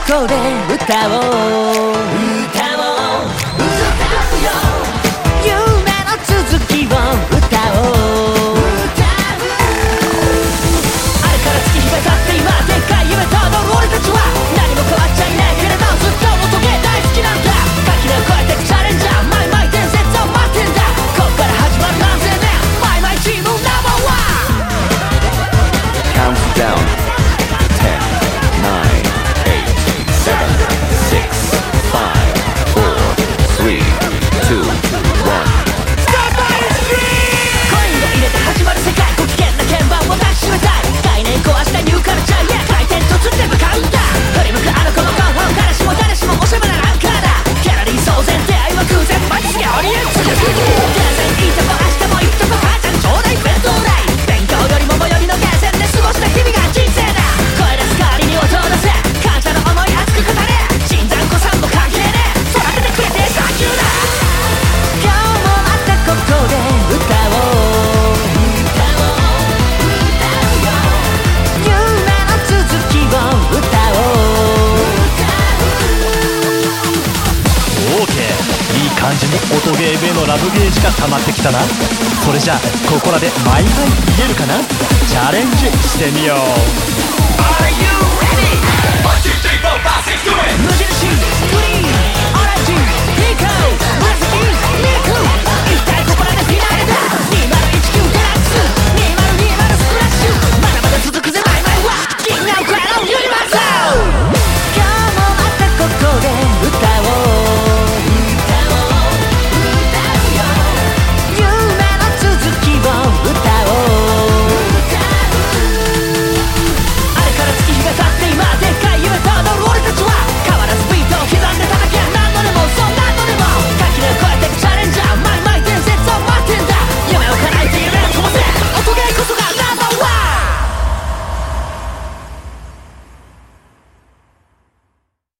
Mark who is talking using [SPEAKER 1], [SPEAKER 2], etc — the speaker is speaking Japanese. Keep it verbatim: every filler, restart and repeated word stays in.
[SPEAKER 1] こで歌おう歌おう歌うよ夢の続きを歌おう歌うあれから月日が経って今でっかい夢と踊る俺たちは何も変わっちゃいないけれどずっと音ゲー大好きなんだ垣根を越えてくチャレンジャーマイマイ伝説を待ってんだこっから始まる何千年マイマイチームナンバーワン
[SPEAKER 2] Countdown ten, nine, eight, seven, six, five, four, three, two, one
[SPEAKER 1] コインを入れて始まる世界ご機嫌な鍵盤を抱きしめたい概念壊したニューカルチャーへ回転突で向かうんだ振り向くあの子の顔を誰しも誰しもおしゃべなランカーだギャラリー騒然出会いは偶然待ちすげオリエンツいても明日も行くとこ母ちゃんちょうだい弁当代勉強よりも最寄りのゲーセンで過ごした日々が人生だ声出す代わりに音を出せ感謝の思い熱く語れ新参子さんも関係ねえ育ててくれてサンキューだ今日もまたここで歌おう歌おう歌うよ夢の続きを歌おう歌う
[SPEAKER 3] オーケー いい感じに音ゲー部へのラブゲージが溜まってきたなそれじゃあここらでマイマイ言えるかなチャレンジしてみよう